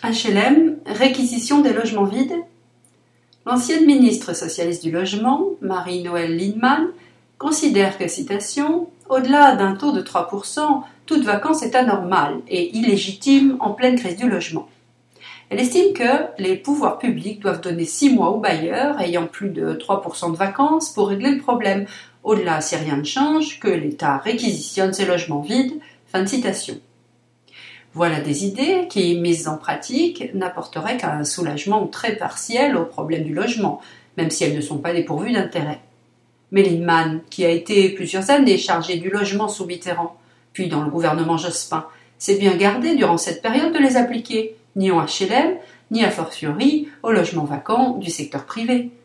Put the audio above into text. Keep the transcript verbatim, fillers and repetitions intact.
H L M, réquisition des logements vides. L'ancienne ministre socialiste du Logement, Marie-Noëlle Lienemann, considère que, citation, « au-delà d'un taux de trois pour cent, toute vacance est anormale et illégitime en pleine crise du logement ». Elle estime que les pouvoirs publics doivent donner six mois aux bailleurs ayant plus de trois pour cent de vacances pour régler le problème. Au-delà, si rien ne change, que l'État réquisitionne ces logements vides. Fin de citation. Voilà des idées qui, mises en pratique, n'apporteraient qu'un soulagement très partiel au problème du logement, même si elles ne sont pas dépourvues d'intérêt. Mais Lienemann, qui a été plusieurs années chargée du logement sous Mitterrand, puis dans le gouvernement Jospin, s'est bien gardée durant cette période de les appliquer, ni au H L M, ni a fortiori au logement vacant du secteur privé.